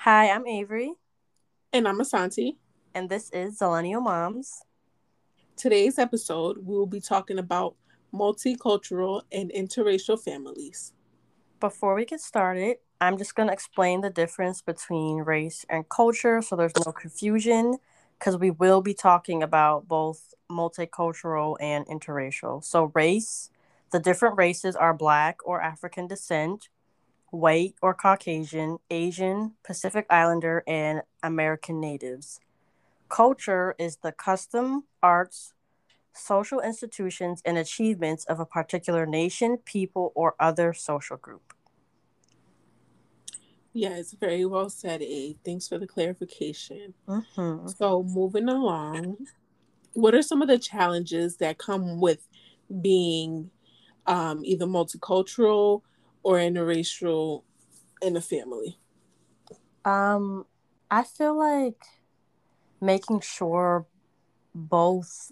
Hi, I'm Avery, And I'm Asante. and this is Zillennial Moms. Today's episode, we will be talking about multicultural and interracial families. Before we get started, I'm just going to explain the difference between race and culture so there's no confusion because we will be talking about both multicultural and interracial. So, race, the different races are Black or African descent, white or Caucasian, Asian, Pacific Islander, and American natives. Culture is the custom, arts, social institutions, and achievements of a particular nation, people, or other social group. Yes, very well said, A. Thanks for the clarification. Mm-hmm. So, moving along, what are some of the challenges that come with being either multicultural or interracial in a family? Um, I feel like making sure both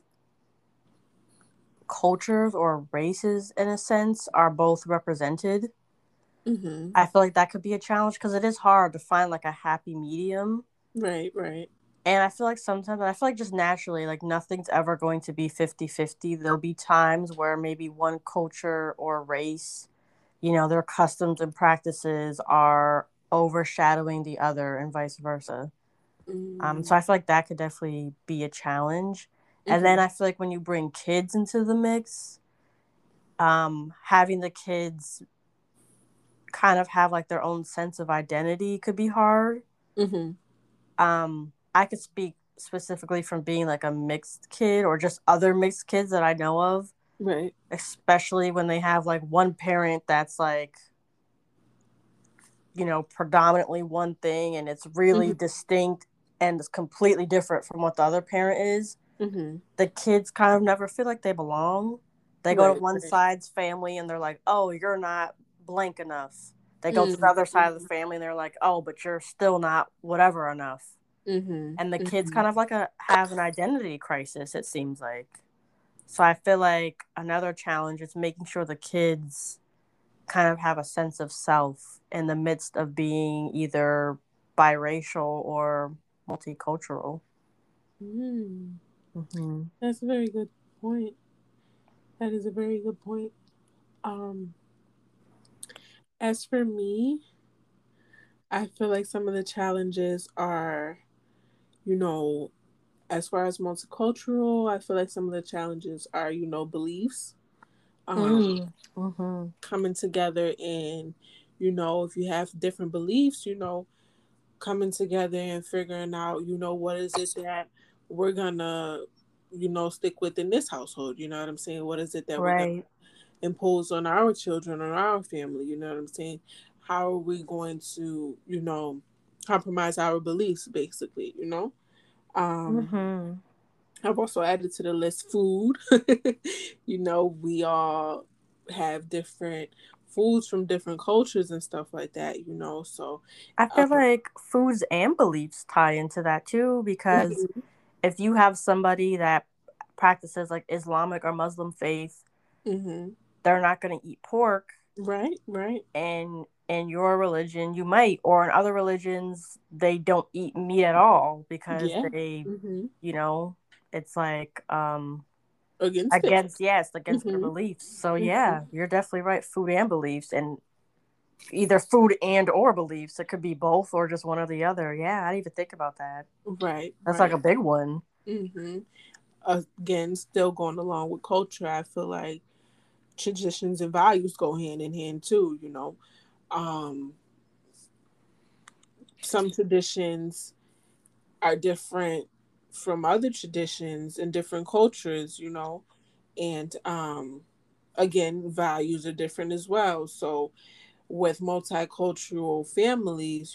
cultures or races, in a sense, are both represented. Mm-hmm. I feel like that could be a challenge because it is hard to find like a happy medium. Right, right. And I feel like sometimes, I feel like just naturally, like nothing's ever going to be 50-50. There'll be times where maybe one culture or race, their customs and practices are overshadowing the other and vice versa. Mm-hmm. So I feel like that could definitely be a challenge. And then I feel like when you bring kids into the mix, having the kids kind of have like their own sense of identity could be hard. Mm-hmm. I could speak specifically from being like a mixed kid or just other mixed kids that I know of, Right. especially when they have like one parent that's like, predominantly one thing and it's really Mm-hmm. distinct and it's completely different from what the other parent is. Mm-hmm. The kids kind of never feel like they belong. They go to Right, one right. side's family and they're like, oh, you're not blank enough. They go to the other Mm-hmm. side of the family and they're like, oh, but you're still not whatever enough. Mm-hmm. And the kids Mm-hmm. kind of like have an identity crisis, it seems like. So I feel like another challenge is making sure the kids kind of have a sense of self in the midst of being either biracial or multicultural. Mm. Mm-hmm. That's a very good point. That is a very good point. Um, as for me, I feel like some of the challenges are, you know, as far as multicultural, I feel like some of the challenges are, beliefs. Mm-hmm. Coming together and, if you have different beliefs, coming together and figuring out, what is it that we're gonna, stick with in this household. You know what I'm saying? What is it that we're gonna Right. impose on our children, on our family? You know what I'm saying? How are we going to, compromise our beliefs, basically? Um, Mm-hmm. I've also added to the list food. We all have different foods from different cultures and stuff like that. So I feel um, like foods and beliefs tie into that too, because mhm, if you have somebody that practices like Islamic or Muslim faith, mhm. they're not going to eat pork. Right, right. And in your religion, you might, or in other religions, they don't eat meat at all because Yeah. they, Hmm. you know, it's like Against it. against, yes, against their Hmm. beliefs. So Hmm. yeah, you're definitely right. Food and beliefs, and either food and or beliefs. It could be both or just one or the other. Yeah, I didn't even think about that. Right, That's like right. a big one. Hmm. Again, still going along with culture, I feel like traditions and values go hand in hand too. Um, some traditions are different from other traditions in different cultures, and again, values are different as well. So, with multicultural families,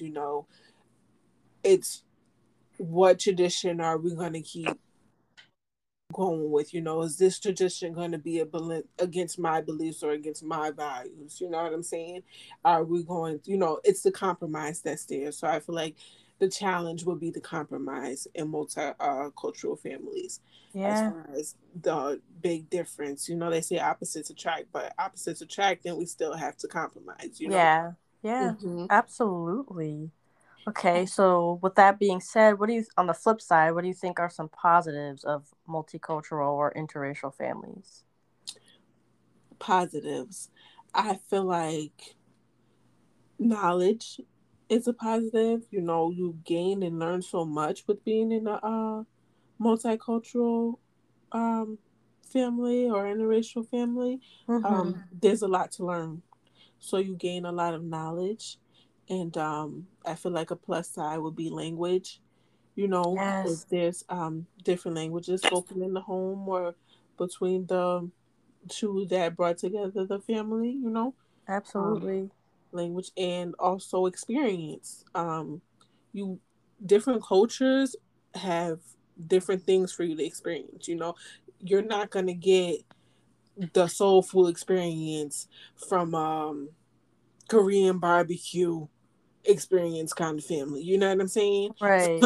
it's what tradition are we going to keep going with? Is this tradition going to be against my beliefs or against my values? You know what I'm saying? Are we going, it's the compromise that's there. So I feel like the challenge would be the compromise in multicultural families as Yeah, far as the big difference. They say opposites attract, but opposites attract, then we still have to compromise. yeah, yeah, Hmm. absolutely. Okay, so with that being said, what do you, on the flip side, what do you think are some positives of multicultural or interracial families? Positives. I feel like knowledge is a positive. You know, you gain and learn so much with being in a multicultural um, family or interracial family. Mm-hmm. There's a lot to learn. So you gain a lot of knowledge. And I feel like a plus side would be language. You know, if Yes, there's different languages spoken in the home or between the two that brought together the family, you know, um, absolutely. language and also experience. You different cultures have different things for you to experience. You know, you're not gonna get the soulful experience from Korean barbecue experience kind of family. You know what I'm saying? Right.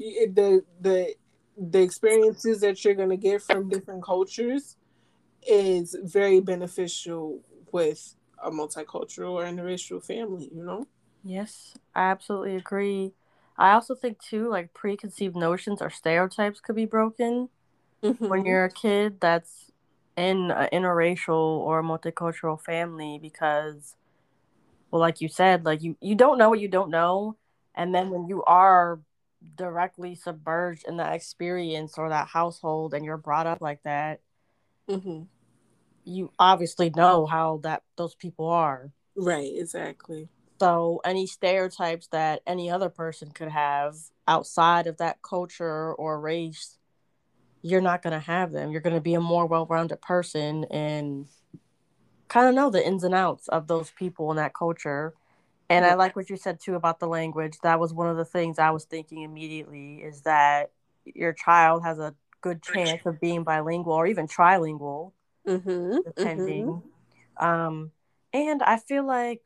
The experiences that you're gonna get from different cultures is very beneficial with a multicultural or interracial family. You know. Yes, I absolutely agree. I also think too, like preconceived notions or stereotypes could be broken when Mhm. you're a kid that's in an interracial or multicultural family because, well, like you said, like you don't know what you don't know, and then when you are directly submerged in that experience or that household and you're brought up like that, Mhm. you obviously know how that those people are. Right. Exactly. So any stereotypes that any other person could have outside of that culture or race, you're not going to have them. You're going to be a more well-rounded person and kind of know the ins and outs of those people in that culture. And I Right. like what you said too about the language. That was one of the things I was thinking immediately is that your child has a good chance of being bilingual or even trilingual, Mhm. Mhm. depending. Um, and I feel like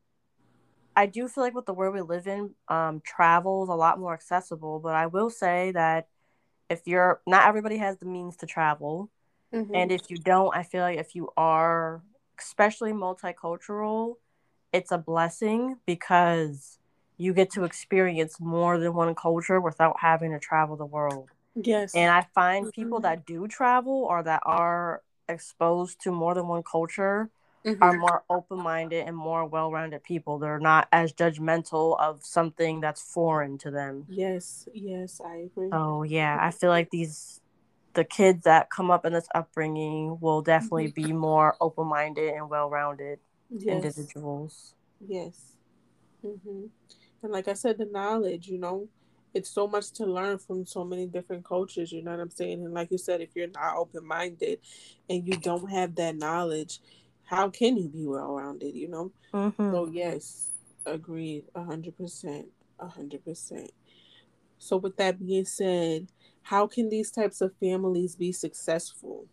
I do feel like with the world we live in, travel is a lot more accessible. But I will say that if you're not everybody has the means to travel, and Mhm. if you don't, I feel like if you are, especially multicultural, it's a blessing because you get to experience more than one culture without having to travel the world. And Yes. I find people Mhm. that do travel or that are exposed to more than one culture are Mhm. more open minded and more well rounded people. They're not as judgmental of something that's foreign to them. Yes. Yes. I agree. So yeah, I feel like the kids that come up in this upbringing will definitely Mhm. be more open minded and well rounded Yes. individuals. Yes. Mhm. And like I said, the knowledge, you know, it's so much to learn from so many different cultures, you know what I'm saying? And like you said, if you're not open minded and you don't have that knowledge, how can you be well rounded, you know? Mm-hmm. So yes, agreed, 100%. 100%. So with that being said, how can these types of families be successful?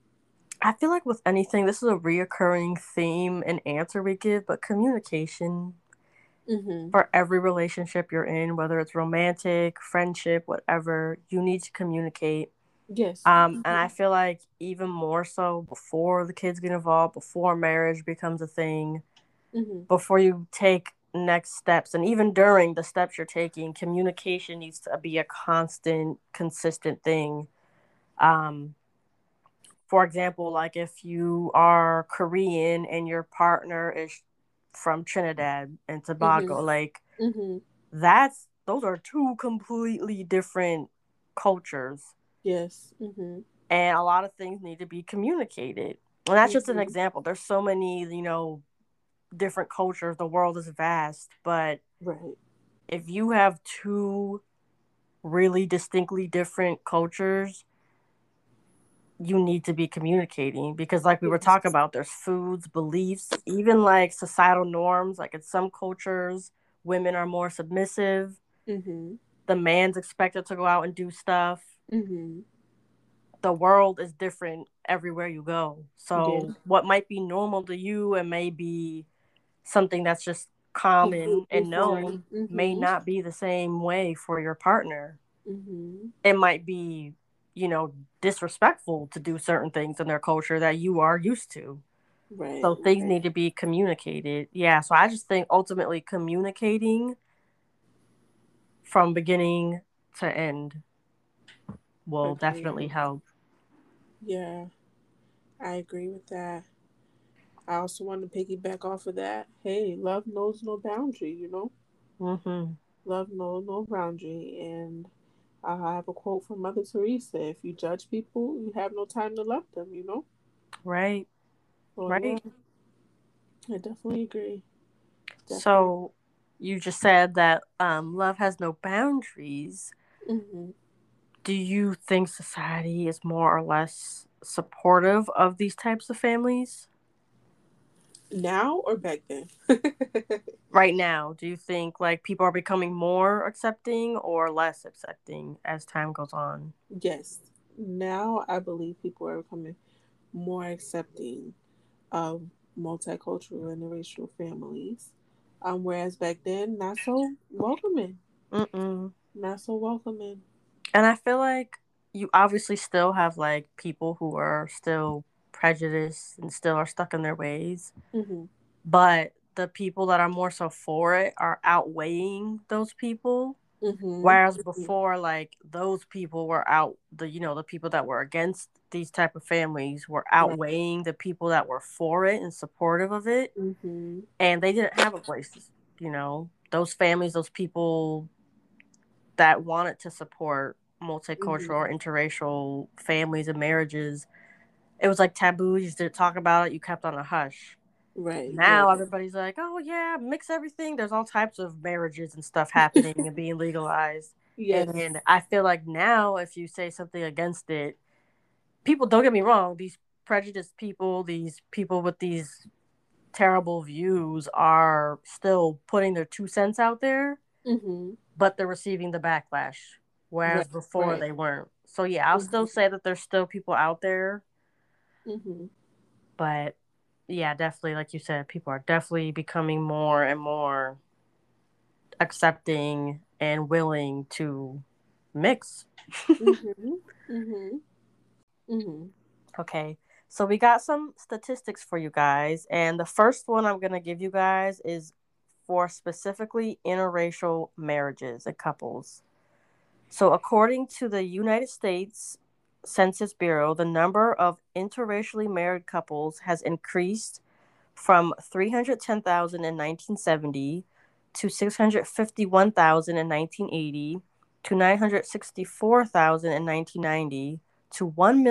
I feel like with anything, this is a reoccurring theme and answer we give, but communication Mm-hmm. for every relationship you're in, whether it's romantic, friendship, whatever, you need to communicate. Yes. And I Mm-hmm. feel like even more so before the kids get involved, before marriage becomes a thing, Mm-hmm. before you take next steps, and even during the steps you're taking, communication needs to be a constant, consistent thing. Um, for example, like if you are Korean and your partner is from Trinidad and Mm-hmm. Tobago, like Mm-hmm. that's those are two completely different cultures, Yes. Mm-hmm. and a lot of things need to be communicated. And that's just an Mm-hmm. example. There's so many, different cultures. The world is vast, but Right. if you have two really distinctly different cultures, you need to be communicating because like we were Yes. talking about, there's foods, beliefs, even like societal norms. Like in some cultures, women are more submissive, Mm-hmm. the man's expected to go out and do stuff. Mm-hmm. The world is different everywhere you go, Yeah. so what might be normal to you and may be something that's just common Completely and foreign. known may Mm-hmm. not be the same way for your partner. Mm-hmm. It might be, you know, disrespectful to do certain things in their culture that you are used to. Right. So things Right. need to be communicated. Yeah. So I just think ultimately communicating from beginning to end will definitely Agreed. help. Yeah, I agree with that. I also want to piggyback off of that. Hey, love knows no boundary, you know? Mm-hmm. Love knows no boundary. And I have a quote from Mother Teresa: if you judge people, you have no time to love them, you know? Right. So, yeah, Right. I definitely agree. Definitely. So you just said that love has no boundaries. Hmm. Do you think society is more or less supportive of these types of families? Now or back then? Right now, do you think like people are becoming more accepting or less accepting as time goes on? Yes. Now I believe people are becoming more accepting of multicultural and interracial families. Whereas back then, not so welcoming. Mm-mm. Not so welcoming. And I feel like you obviously still have like people who are still prejudiced and still are stuck in their ways, Hmm. but the people that are more so for it are outweighing those people. Hmm. Whereas before, like those people were out the the people that were against these type of families were Right. outweighing the people that were for it and supportive of it, Hmm. and they didn't have a place. Those families, those people that wanted to support multicultural Hmm. or interracial families and marriages, it was like taboo. You just didn't talk about it. You kept on a hush. Right. Now Right. everybody's like, oh yeah, mix everything. There's all types of marriages and stuff happening and being legalized. Yes. And I feel like now, if you say something against it, people, don't get me wrong, these prejudiced people, these people with these terrible views are still putting their 2 cents out there, Hmm. but they're receiving the backlash, Right. whereas before Right. they weren't. So yeah, I'll still Hmm. say that there's still people out there, Hmm. but yeah, definitely, like you said, people are definitely becoming more and more accepting and willing to mix. Hmm. Hmm. Hmm. Okay, so we got some statistics for you guys, and the first one I'm going to give you guys is for specifically interracial marriages and couples. So, according to the United States Census Bureau, the number of interracially married couples has increased from 310,000 in 1970 to 651,000 in 1980 to 964,000 in 1990 to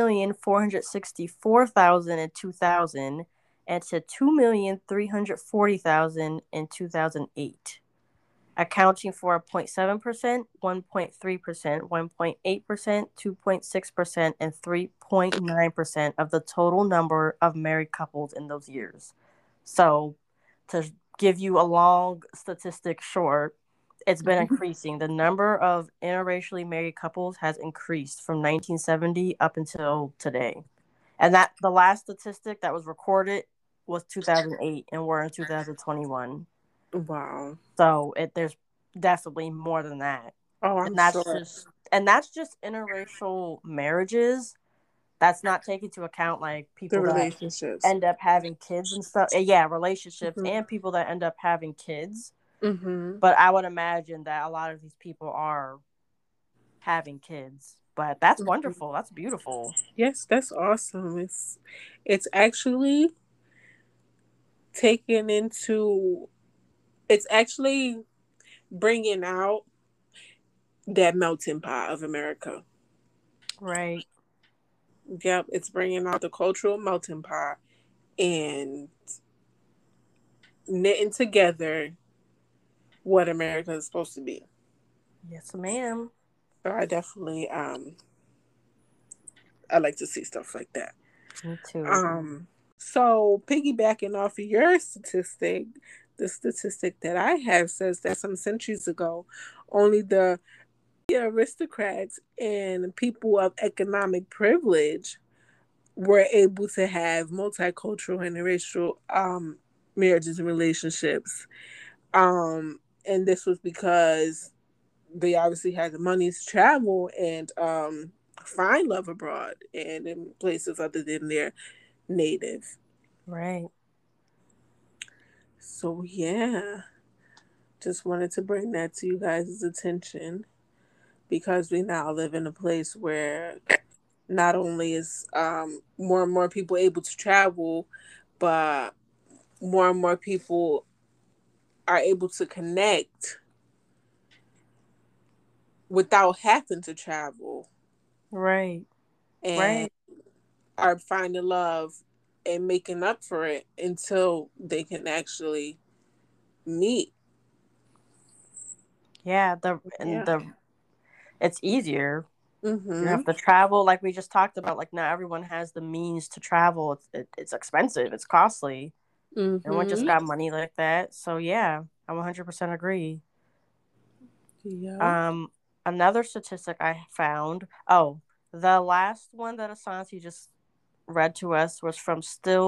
1,464,000 in 2000 and to 2,340,000 in 2008, accounting for 0.7%, 1.3%, 1.8%, 2.6%, and 3.9% of the total number of married couples in those years. So, to give you a long statistic short, it's been increasing. The number of interracially married couples has increased from 1970 up until today. And that the last statistic that was recorded was 2008, and we're in 2021. Wow. So there's definitely more than that. Oh, And I'm that's sure. just and that's just interracial marriages. That's not taking into account like The people that relationships. end up having kids and stuff. Yeah, relationships Hmm. and people that end up having kids. Hmm. But I would imagine that a lot of these people are having kids. But that's wonderful. That's beautiful. Yes, that's awesome. It's actually taken into it's actually bringing out that melting pot of America. Right. Yep, it's bringing out the cultural melting pot and knitting together what America is supposed to be. Yes, ma'am. So I definitely I like to see stuff like that. Me too. So piggybacking off of your statistic, the statistic that I have says that some centuries ago, only the aristocrats and people of economic privilege were able to have multicultural and racial marriages and relationships. And this was because they obviously had the money to travel and find love abroad and in places other than their native. Right. So yeah. Just wanted to bring that to you guys' attention because we now live in a place where not only is more and more people able to travel, but more and more people are able to connect without having to travel. Right. And Right. are finding love and making up for it until they can actually meet. Yeah, Yeah. it's easier. You Mm-hmm. have to travel, like we just talked about. Like, not everyone has the means to travel. It's expensive. It's costly. No one just Mm-hmm. got money like that. So yeah, I 100% agree. Yeah. Um, Another statistic I found. Oh, the last one that Asante just read to us was from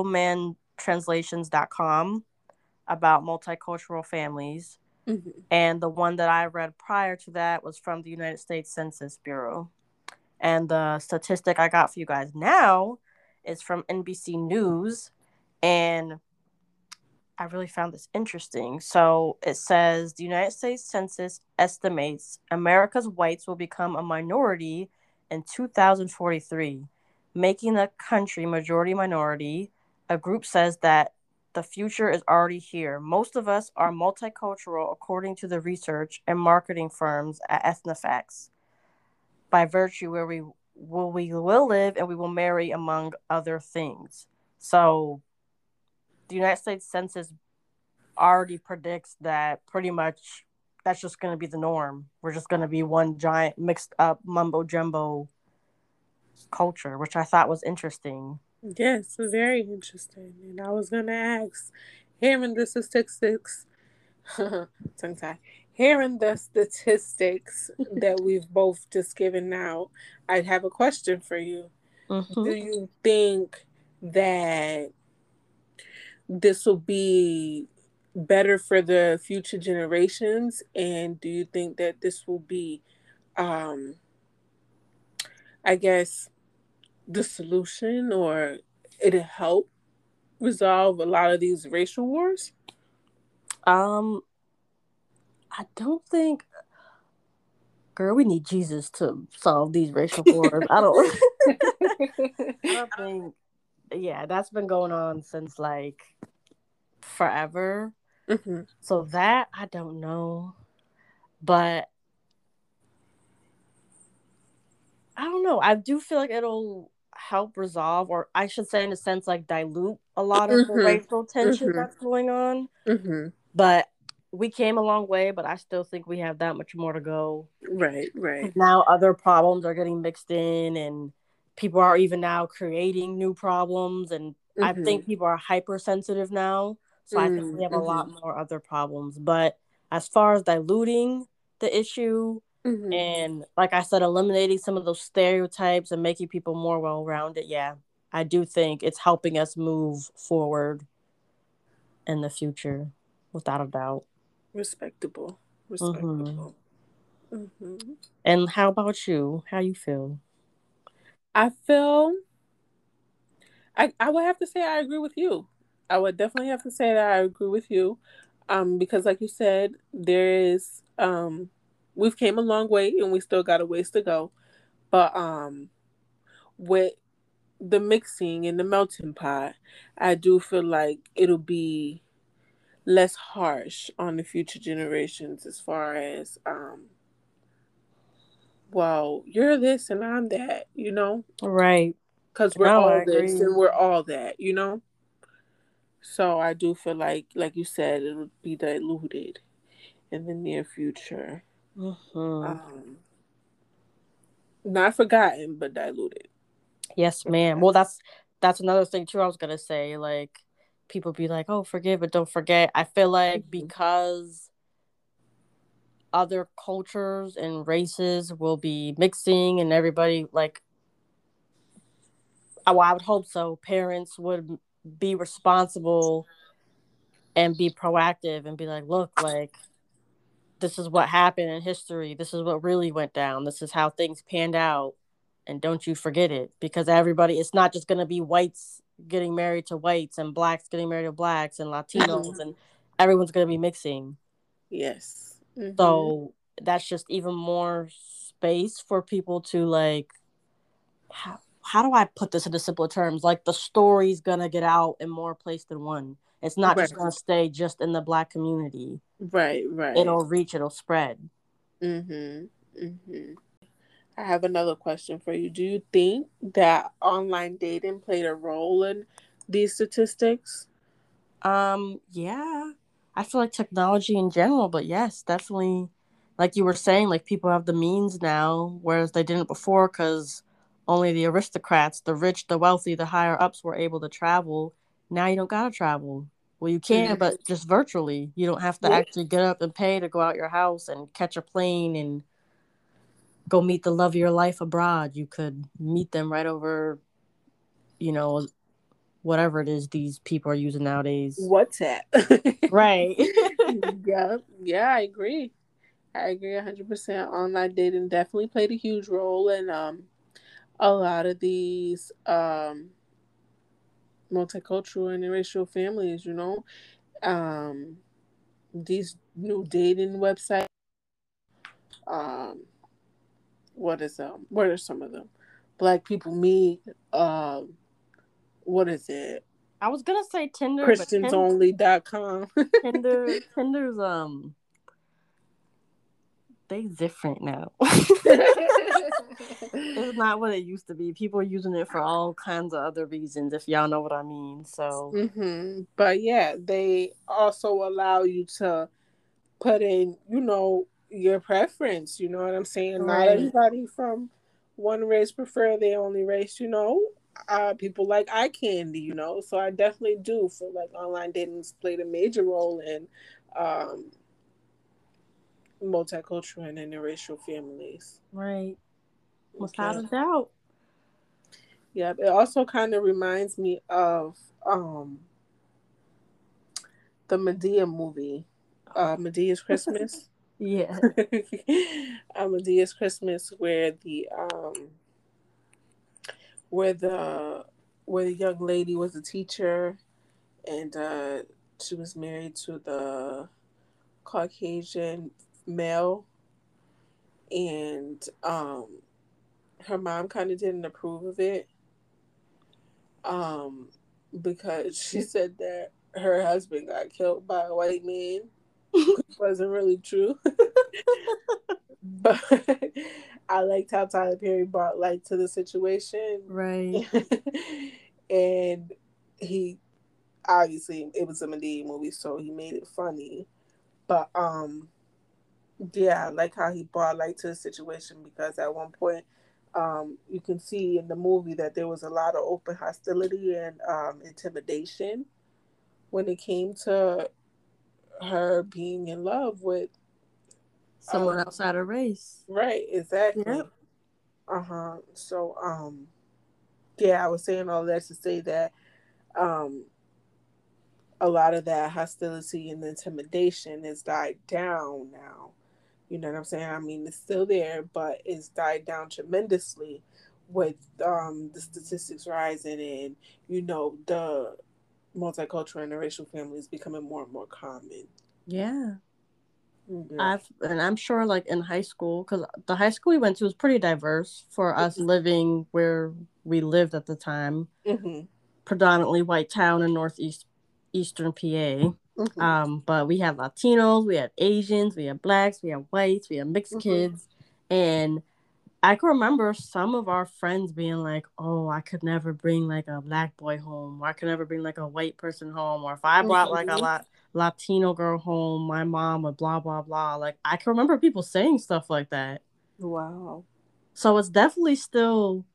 stillmantranslations.com about multicultural families. Mm-hmm. And the one that I read prior to that was from the United States Census Bureau. And the statistic I got for you guys now is from NBC News. And I really found this interesting. So it says the United States Census estimates America's whites will become a minority in 2043, making the country majority minority. A group says that the future is already here. Most of us are multicultural, according to the research and marketing firms at Ethnofax, by virtue where we will live and we will marry, among other things. So the United States Census already predicts that pretty much that's just going to be the norm. We're just going to be one giant mixed up mumbo jumbo culture, which I thought was interesting. Yes, very interesting. And I was gonna ask, hearing the statistics, tongue tie, hearing the statistics that we've both just given out, I'd have a question for you. Do Mm-hmm. you think that this will be better for the future generations? And do you think that this will be, um, I guess, the solution or it'll help resolve a lot of these racial wars? Um, I don't think, girl, we need Jesus to solve these racial wars. I don't, I don't think. Yeah, that's been going on since like forever. Hmm. So that I don't know, but I don't know. I do feel like it'll help resolve, or I should say, in a sense, like dilute a lot of the Hmm. racial tension Hmm. that's going on. Hmm. But we came a long way, but I still think we have that much more to go. Right, right. Now other problems are getting mixed in, and people are even now creating new problems. And I Hmm. think people are hypersensitive now. So I think we have a Hmm. lot more other problems. But as far as diluting the issue, Hmm. and like I said, eliminating some of those stereotypes and making people more well rounded, yeah, I do think it's helping us move forward in the future, without a doubt. Respectable. Hmm. Respectable. Hmm. And how about you? How you feel? I feel I would have to say I agree with you. I would definitely have to say that I agree with you. Because like you said, there is we've came a long way and we still got a ways to go. But with the mixing and the melting pot, I do feel like it'll be less harsh on the future generations as far as well, you're this and I'm that, Right. because we're No, all I this agree. and we're all that. So I do feel like you said, it'll be diluted in the near future. Hmm. Um, Not forgotten, but diluted. Yes, ma'am. Well, that's another thing too. I was gonna say, like, people be like, "Oh, forgive but don't forget." I feel like Mhm. because other cultures and races will be mixing, and everybody like, well, I would hope so. Parents would be responsible and be proactive and be like, "Look, like, this is what happened in history. This is what really went down. This is how things panned out. And don't you forget it." Because everybody, it's not just going to be whites getting married to whites and blacks getting married to blacks and Mhm. Latinos, and everyone's going to be mixing. Yes. Mm-hmm. So that's just even more space for people to like, how do I put this into simpler terms? Like the story's gonna get out in more place than one. It's not Right. just gonna stay just in the Black community. Right. Right. It'll reach, it'll spread. Mm-hmm. Mm-hmm. I have another question for you. Do you think that online dating played a role in these statistics? Yeah. I feel like technology in general, but yes, definitely. Like you were saying, like people have the means now, whereas they didn't before, because only the aristocrats, the rich, the wealthy, the higher ups were able to travel. Now you don't gotta travel. Well, you can, Mm-hmm. but just virtually. You don't have to Yep. actually get up and pay to go out your house and catch a plane and go meet the love of your life abroad. You could meet them right over, you know, whatever it is these people are using nowadays. WhatsApp. Right. Yeah. Yeah, I agree. I agree 100%. Online dating definitely played a huge role in a lot of these multicultural and interracial families, you know. Um, these new dating websites, um, what are some of them? Black People Meet, what is it? I was gonna say Tinder, but Christiansonly.com. Tinder's they different now. It's not what it used to be. People are using it for all kinds of other reasons, if y'all know what I mean. So But yeah, they also allow you to put in, your preference. You know what I'm saying? Not right, everybody from one race prefer their only race, people like eye candy, So I definitely do feel like online dating's played a major role in um, multicultural and interracial families. right, without Okay. a doubt. Yeah. It also kind of reminds me of the Medea movie, Medea's Christmas. Yeah. Medea's Christmas, where the where the young lady was a teacher, and she was married to the Caucasian male, and her mom kind of didn't approve of it, um, because she said that her husband got killed by a white man, which wasn't really true. But I liked how Tyler Perry brought light to the situation. Right. And he obviously it was a Medea movie, so he made it funny. But yeah, I like how he brought light to the situation, because at one point you can see in the movie that there was a lot of open hostility and intimidation when it came to her being in love with Someone outside a race. right, Yep. exactly. So yeah, I was saying all that to say that um a lot of that hostility and intimidation has died down now. You know what I'm saying? I mean, it's still there, but it's died down tremendously with the statistics rising, and the multicultural and interracial families becoming more and more common. Yeah. Yeah. And I'm sure like in high school, because the high school we went to was pretty diverse for us living where we lived at the time, Mhm. predominantly white town in eastern PA. Mhm. But we had Latinos, we had Asians, we had blacks, we had whites, we had mixed Mhm. kids, and I can remember some of our friends being like, "Oh, I could never bring like a black boy home, or I could never bring like a white person home, or if I brought like a Mhm. Latino girl home, my mom would blah blah blah." Like I can remember people saying stuff like that. Wow. So it's definitely still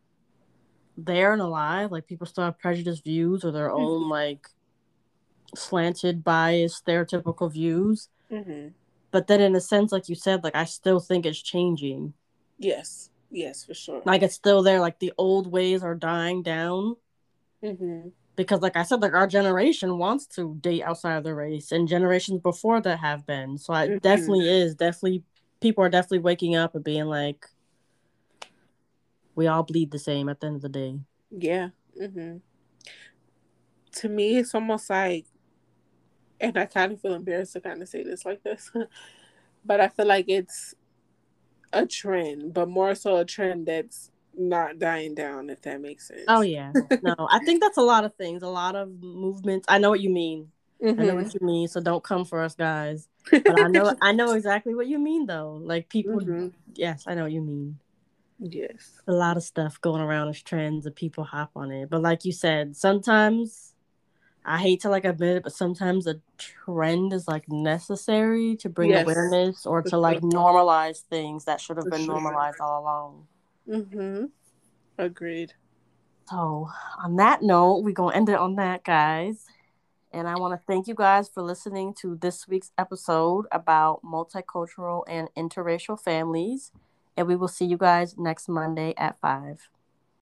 there and alive. Like people still have prejudiced views or their own like slanted, biased, stereotypical views. Mhm. But then, in a sense, like you said, like I still think it's changing. Yes. Yes, for sure. Like it's still there. Like the old ways are dying down Mhm. because, like I said, like our generation wants to date outside of the race, and generations before that have been. So it Mhm. definitely is. Definitely, people are definitely waking up and being like, we all bleed the same at the end of the day. Yeah. Mhm. To me, it's almost like and I kind of feel embarrassed to kind of say this like this, but I feel like it's a trend, but more so a trend that's not dying down, if that makes Oh sense. yeah. No, I think that's a lot of things, a lot of movements. I know what you mean. I know Mm-hmm. what you mean, so don't come for us guys. But I know exactly what you mean though. Like people, Mm-hmm. yes, I know what you mean. Yes. A lot of stuff going around as trends and people hop on it. But like you said, sometimes I hate to like admit it, but sometimes a trend is like necessary to bring Yes. awareness or For to sure. like normalize things that should have For been sure. normalized all along. Mm-hmm. Agreed. So, on that note, we're going to end it on that, guys. And I want to thank you guys for listening to this week's episode about multicultural and interracial families. And we will see you guys next Monday at 5.